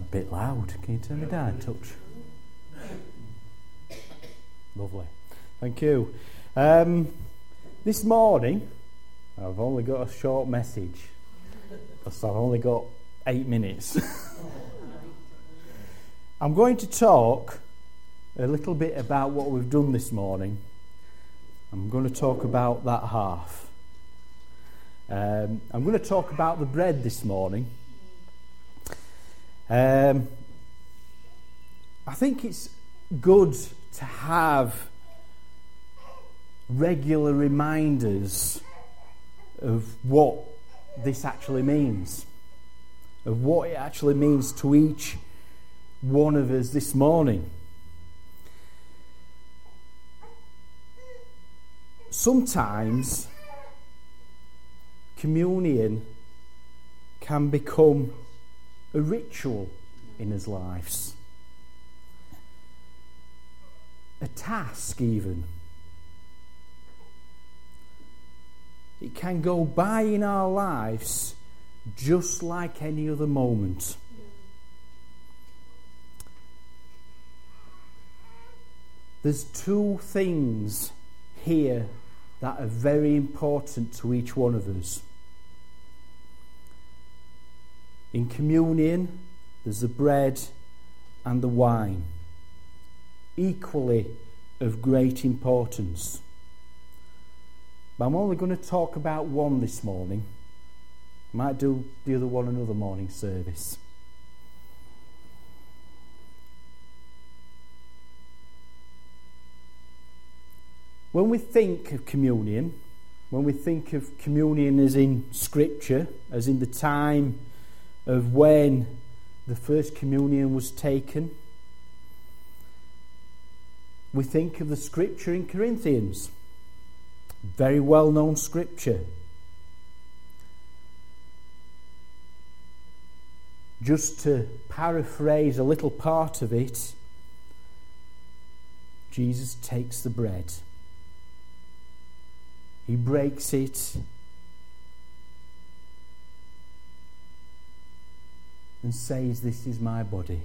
bit loud. Can you turn me down a touch? Lovely. Thank you. This morning, I've only got a short message because I've only got 8 minutes. I'm going to talk a little bit about what we've done this morning. I'm going to talk about that half. I'm going to talk about the bread this morning. I think it's good to have regular reminders of what this actually means, of what it actually means to each one of us this morning. Sometimes communion can become a ritual in his lives, a task even. It can go by in our lives just like any other moment. There's two things here that are very important to each one of us. In communion, there's the bread and the wine, equally of great importance. But I'm only going to talk about one this morning. I might do the other one another morning service. When we think of communion, as in Scripture, as in the time of when the first communion was taken, we think of the Scripture in Corinthians. Very well known Scripture. Just to paraphrase a little part of it, Jesus takes the bread. He breaks it and says, "This is my body."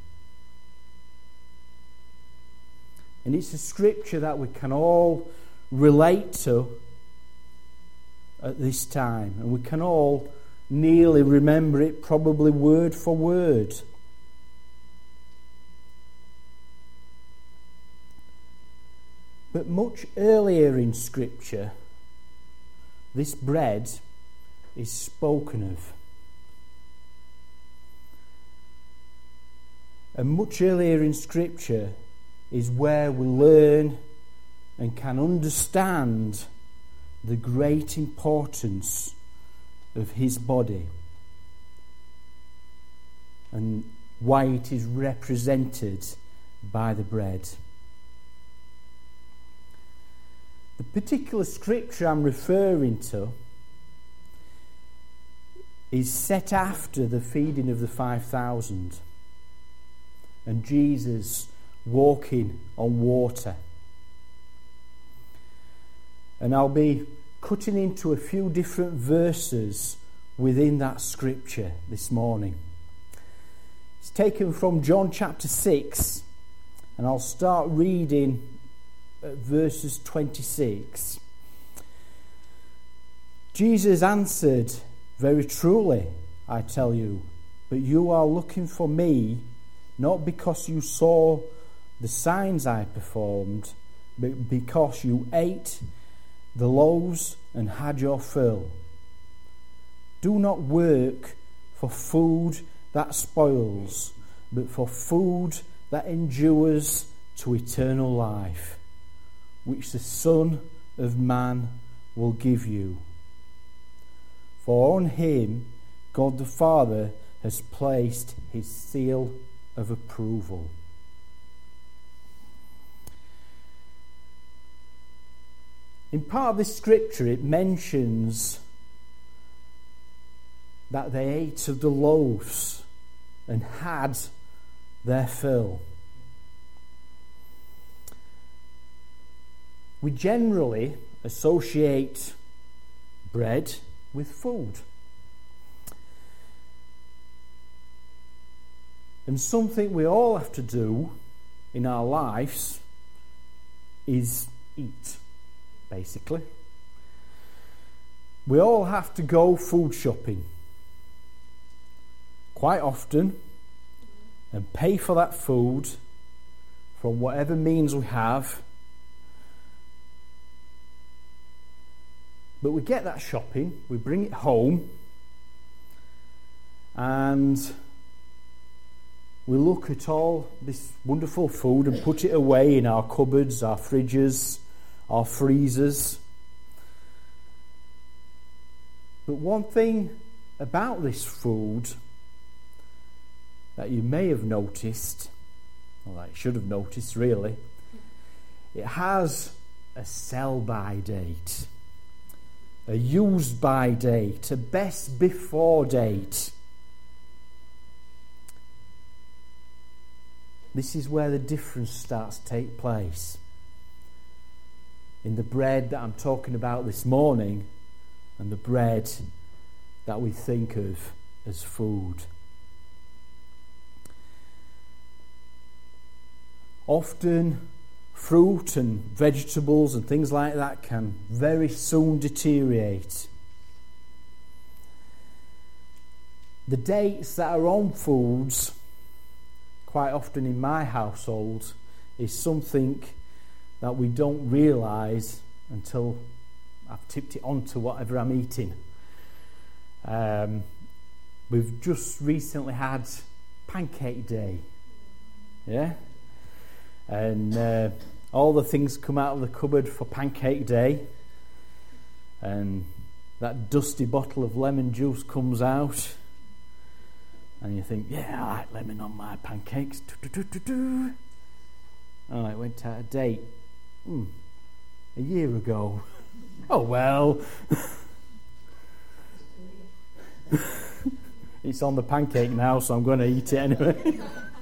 And it's a scripture that we can all relate to at this time, and we can all nearly remember it, probably word for word. But much earlier in Scripture, this bread is spoken of. And much earlier in Scripture is where we learn and can understand the great importance of his body and why it is represented by the bread. The particular scripture I'm referring to is set after the feeding of the 5,000 and Jesus walking on water. And I'll be cutting into a few different verses within that scripture this morning. It's taken from John chapter 6, and I'll start reading at verses 26. Jesus answered, "Very truly, I tell you, but you are looking for me, not because you saw the signs I performed, but because you ate the loaves and had your fill. Do not work for food that spoils, but for food that endures to eternal life, which the Son of Man will give you. For on him God the Father has placed his seal of approval." In part of this scripture, it mentions that they ate of the loaves and had their fill. We generally associate bread with food. And something we all have to do in our lives is eat, basically. We all have to go food shopping quite often and pay for that food from whatever means we have. But we get that shopping, we bring it home, and we look at all this wonderful food and put it away in our cupboards, our fridges, our freezers. But one thing about this food that you may have noticed, or that you should have noticed really, it has a sell-by date, a use-by date, a best-before date. This is where the difference starts to take place. In the bread that I'm talking about this morning and the bread that we think of as food. Often fruit and vegetables and things like that can very soon deteriorate. The dates that are on foods, quite often in my household, is something that we don't realise until I've tipped it onto whatever I'm eating. We've just recently had Pancake Day, yeah? And all the things come out of the cupboard for Pancake Day, and that dusty bottle of lemon juice comes out, and you think, yeah, I like lemon on my pancakes. Oh, it went out of date a year ago. Oh well. It's on the pancake now, so I'm going to eat it anyway.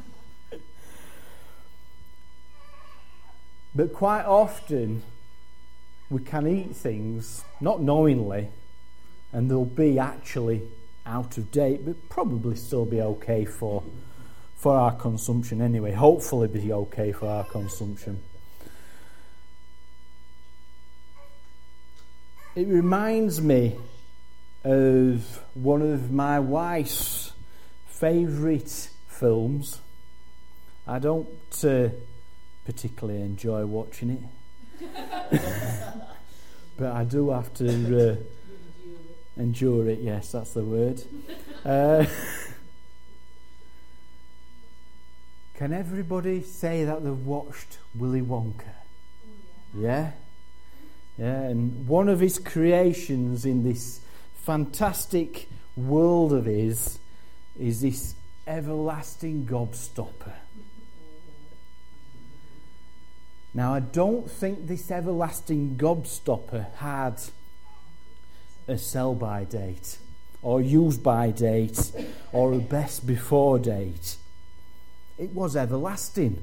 But quite often we can eat things not knowingly, and they'll be actually out of date, but probably still be okay for our consumption anyway. Hopefully be okay for our consumption. It reminds me of one of my wife's favourite films. I don't particularly enjoy watching it, but I do have to endure it. Yes, that's the word. Can everybody say that they've watched Willy Wonka? Yeah? Yeah, and one of his creations in this fantastic world of his is this everlasting gobstopper. Now, I don't think this everlasting gobstopper had a sell-by date, or use-by date, or a best-before date. It was everlasting.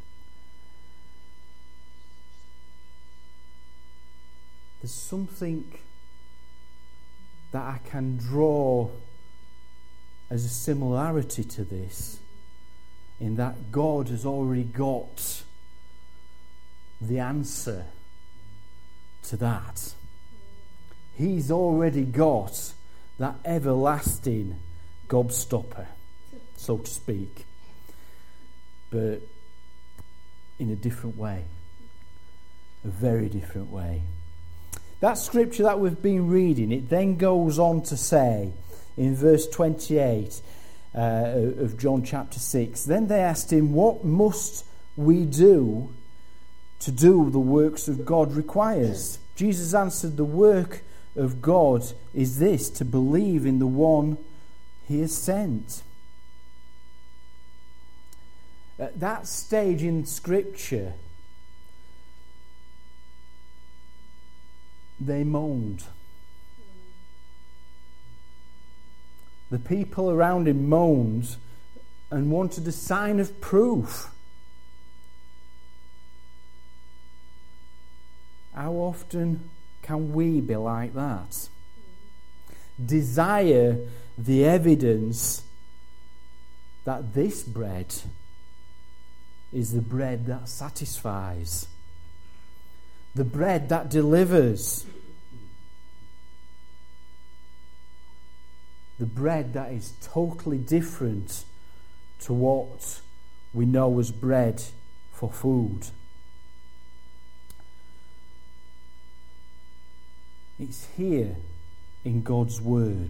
There's something that I can draw as a similarity to this, in that God has already got the answer to that. He's already got that everlasting gobstopper, so to speak, but in a different way, a very different way. That scripture that we've been reading, it then goes on to say in verse 28 of John chapter 6, then they asked him, what must we do to do the works of God requires? Jesus answered, the work of God is this, to believe in the one he has sent. At that stage in Scripture, they moaned. The people around him moaned and wanted a sign of proof. How often can we be like that? Desire the evidence that this bread is the bread that satisfies, the bread that delivers, the bread that is totally different to what we know as bread for food. It's here in God's Word.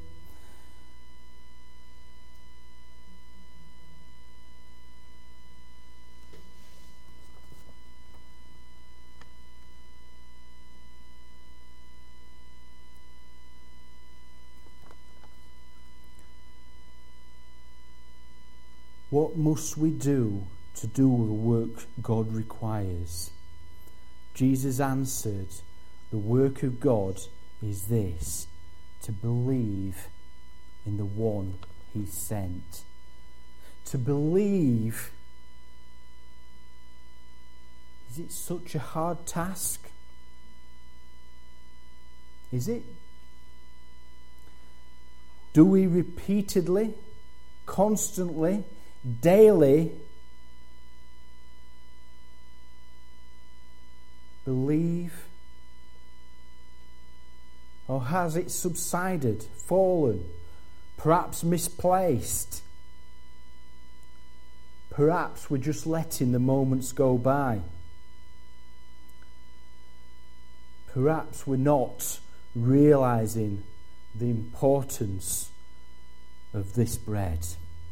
What must we do to do the work God requires? Jesus answered, the work of God is this, to believe in the one he sent. To believe. Is it such a hard task? Is it? Do we repeatedly, constantly, daily believe? Or has it subsided, fallen, perhaps misplaced? Perhaps we're just letting the moments go by. Perhaps we're not realizing the importance of this bread.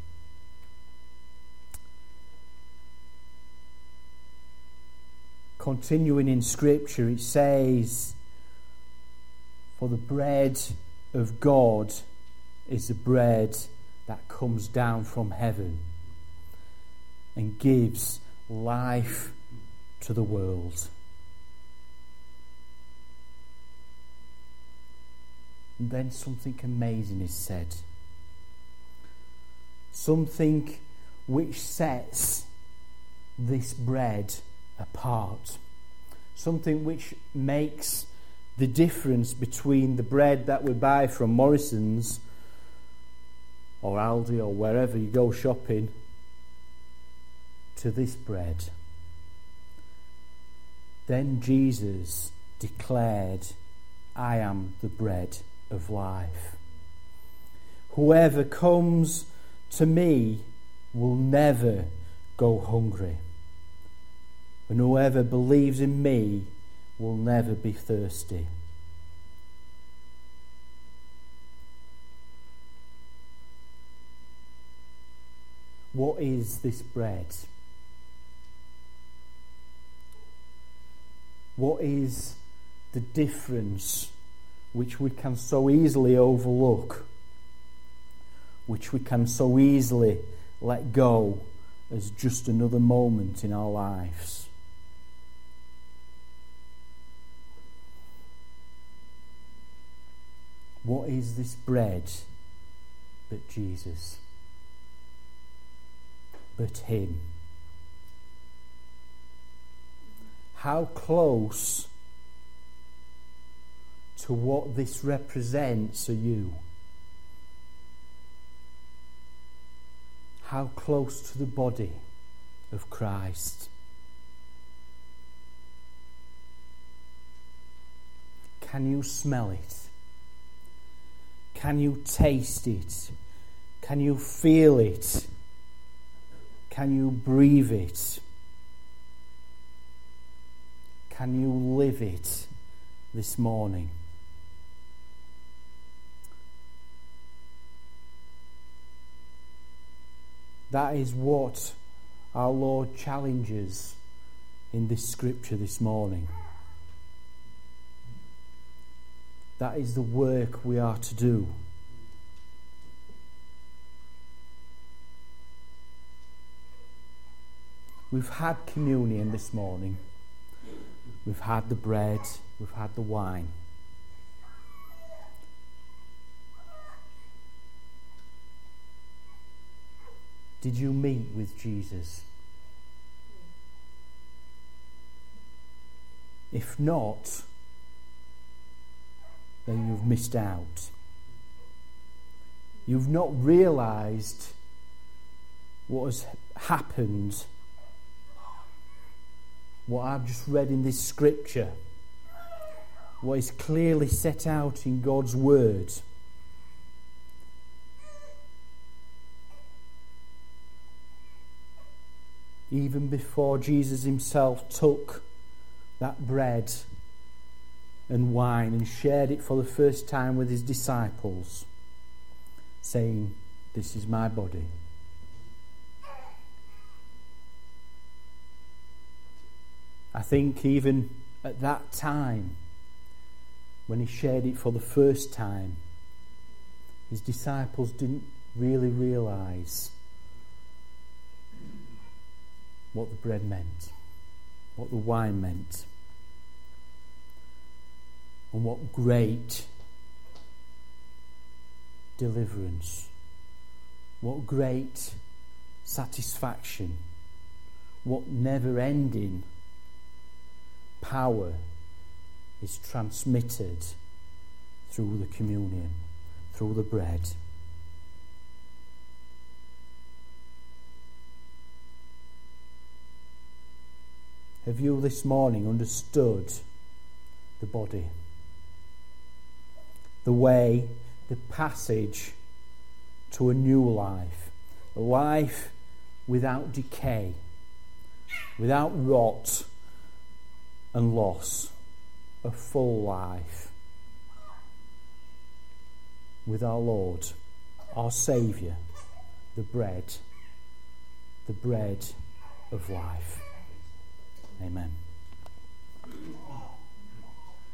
Continuing in Scripture, it says, for the bread of God is the bread that comes down from heaven and gives life to the world. And then something amazing is said. Something which sets this bread apart. Something which makes the difference between the bread that we buy from Morrison's or Aldi or wherever you go shopping to this bread. Then Jesus declared, I am the bread of life. Whoever comes to me will never go hungry, and whoever believes in me will never be thirsty. What is this bread? What is the difference which we can so easily overlook, which we can so easily let go as just another moment in our lives? What is this bread but Jesus? But him? How close to what this represents are you? How close to the body of Christ? Can you smell it? Can you taste it? Can you feel it? Can you breathe it? Can you live it this morning? That is what our Lord challenges in this scripture this morning. That is the work we are to do. We've had communion this morning. We've had the bread. We've had the wine. Did you meet with Jesus? If not, then you've missed out. You've not realised what has happened, what I've just read in this scripture, what is clearly set out in God's word, even before Jesus himself took that bread and wine and shared it for the first time with his disciples, saying, "This is my body." I think even at that time, when he shared it for the first time, his disciples didn't really realise what the bread meant, what the wine meant, and what great deliverance, what great satisfaction, what never-ending power is transmitted through the communion, through the bread. Have you this morning understood the body? The way, the passage to a new life, a life without decay, without rot and loss, a full life with our Lord, our Saviour, the bread of life. Amen.